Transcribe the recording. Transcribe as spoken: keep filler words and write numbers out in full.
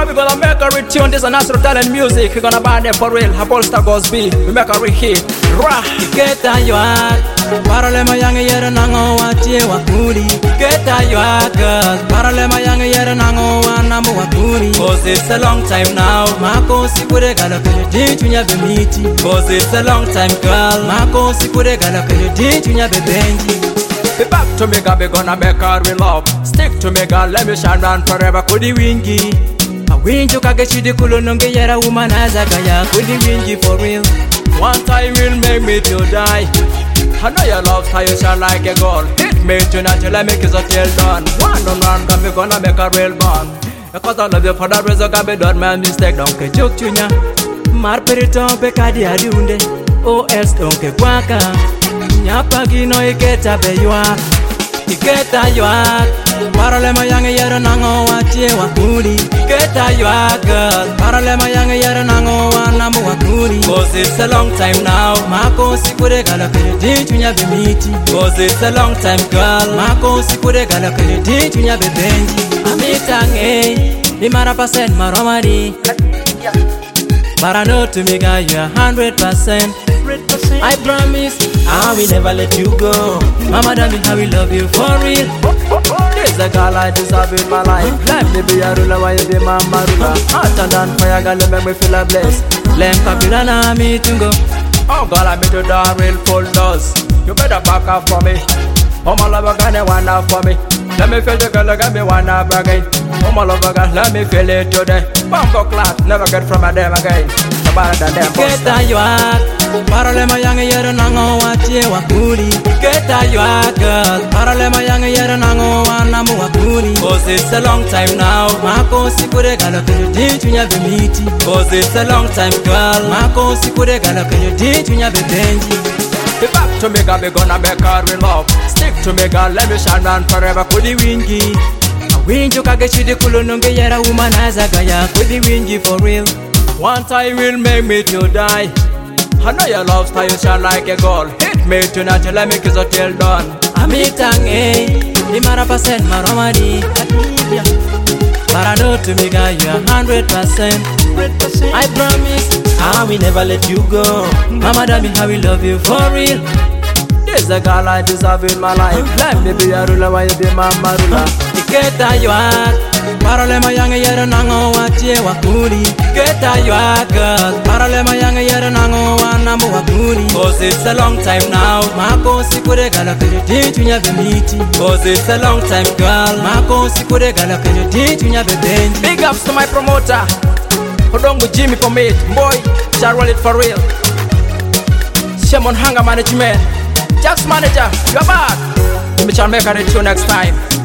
we gonna make a retune. This is a natural talent music. We gonna buy them for real. A bolster goes B. We make a re-hit. Rah! Iketa yuak Parole mayang yere nango watie wakuri Iketa yuak Parole mayang yere nango wanamu wakuri Cause it's a long time now Mako sikure gala kere di chunya bemiti Cause it's a long time girl Mako sikure gala kere di chunya bebenji. Be back to me, girl, we gonna make her real love. Stick to me, girl, let me shine down forever. Kudi wingi Awinjo kage chidi kulo nonge yera womanizer gaya Kudi wingi for real. One time will make me to die. I know your love how you shine like a gold. Hit me tonight till I make it so till done. One on one, come we gonna make a real bond. Because I love you for that reason, can be done my mistake. Don't get joke chunya. Mar perito pe kadi adiunde. O else don't get waka. Nyapa gino iketa be yuak. Iketa yuak Parole mayang yere nango watie wakuri Iketa yuak Parole mayang yere nango wanamu wakuri Cause it's a long time now Mako sikure gala kere di chunya bemiti Cause it's a long time girl Mako sikure gala kere di chunya bebenji. Amitange Imara percent maromari But I know to me guy you're hundred percent. I promise I will never let you go. Mama darling, I will love you for real. There's a girl I deserve in my life. Life me be a ruler, why you be my marula? Hot and on fire, girl, you make me feel a blessed. Lem papila na mi tungo. Oh girl, I made you the real full dose. You better back up for me. Oh my lover, girl, you wanna for me. Let me feel the girl, let me wanna again. Oh my lover, girl, let me feel it today. Bumbo class, never get from a them again. Iketa yuak Parole mayang yere nango watie wakuri Iketa yuak Parole mayang yere nango wanamu wakuri Cause it's a long time now Mako sikure gala kere di chunya bemiti Cause it's a long time girl Mako sikure gala kere di chunya bebenji. Be back to me, girl, we gonna make her real love. Stick to me, girl, let me shine down forever. Kudi wingi Winjo kage chidi kulo nonge yera womanizer gaya Kudi wingi for real. One time will make me to die. I know your love style you shine like a gold. Hit me tonight till I make it so till done. Amitange Imara percent maromari But I know to me guy you're hundred percent. I promise I will never let you go. Mama darling, I will love you for real. There's a girl I deserve in my life. Life me be a ruler, why you be my marula? Iketa yuak Parole mayang yere nango watie wakuri Iketa yuak Parole mayang yere nango wanamu wakuri Cause it's a long time now Mako sikure gala kere di chunya bemiti Cause it's a long time girl Mako sikure gala kere di chunya bebenji. Big ups to my promoter Hodongo Jimmy for me. Boy, shall roll it for real. Shemon Hanga Management. Jax Manager, you're back. We shall make a return next time.